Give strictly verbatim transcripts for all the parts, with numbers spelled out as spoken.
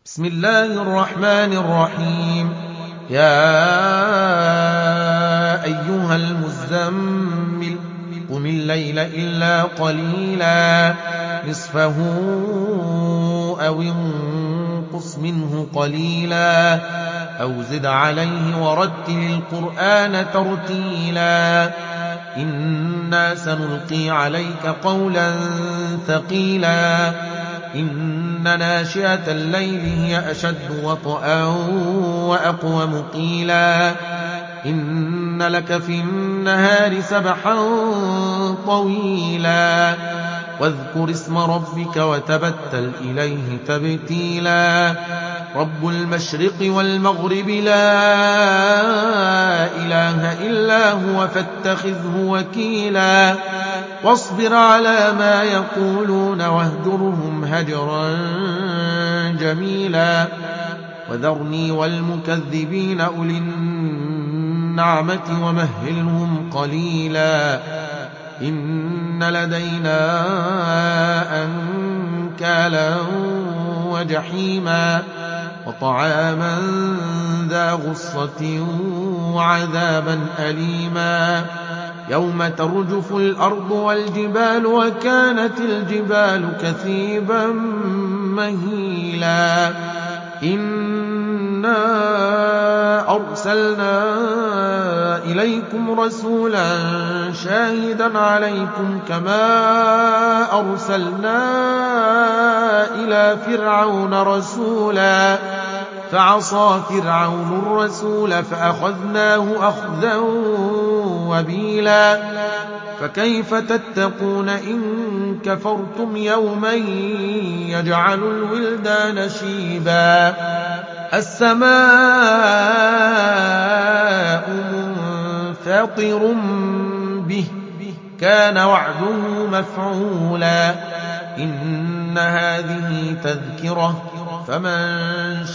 بسم الله الرحمن الرحيم. يا أيها المزمل قم الليل إلا قليلا نصفه أو انقص منه قليلا أو زد عليه ورتل القرآن ترتيلا إنا سنلقي عليك قولا ثقيلا إن ناشئة الليل هي أشد وطئا وأقوم قيلا إن لك في النهار سبحا طويلا واذكر اسم ربك وتبتل إليه تبتيلا رب المشرق والمغرب لا إله إلا هو فاتخذه وكيلا واصبر على ما يقولون واهجرهم هجرا جميلا وذرني والمكذبين أولي النعمة ومهلهم قليلا إن لدينا أنكالا وجحيما وطعاما ذا غصة وعذابا أليما يوم ترجف الأرض والجبال وكانت الجبال كثيبا مهيلا إنا أرسلنا إليكم رسولا شاهدا عليكم كما أرسلنا إلى فرعون رسولا فعصى فرعون الرسول فأخذناه أخذا وبيلا فكيف تتقون إن كفرتم يوما يجعل الولدان شيبا السماء منفطر به كان وعده مفعولا إن هذه تذكرة فمن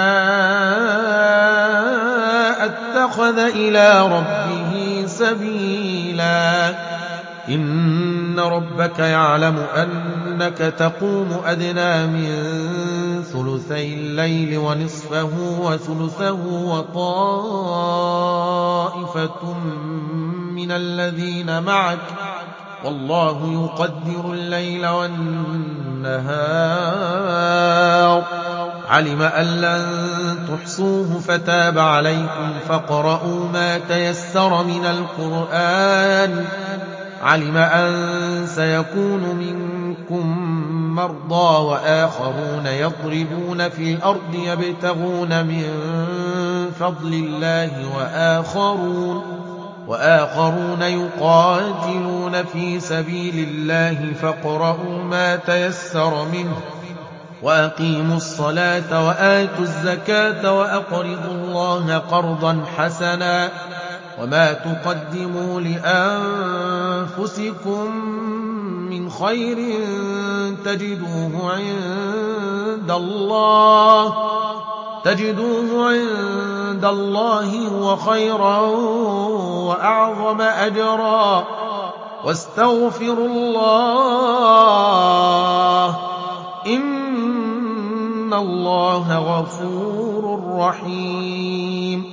شاء اتخذ إلى ربه سبيلا إن ربك يعلم أنك تقوم أدنى من ثلثي الليل ونصفه وثلثه وطائفة من الذين معك والله يقدر الليل والنهار علم أن لن تحصوه فتاب عليكم فاقرؤوا ما تيسر من القرآن علم أن سيكون منكم مرضى وآخرون يضربون في الأرض يبتغون من فضل الله وآخرون وآخرون يقاتلون في سبيل الله فاقرؤوا ما تيسر منه وأقيموا الصلاة وآتوا الزكاة وأقرضوا الله قرضا حسنا وما تقدموا لأنفسكم من خير تجدوه عند الله تجدوه عند الله هو خيرا وأعظم أجرا واستغفروا الله إن الله غفور رحيم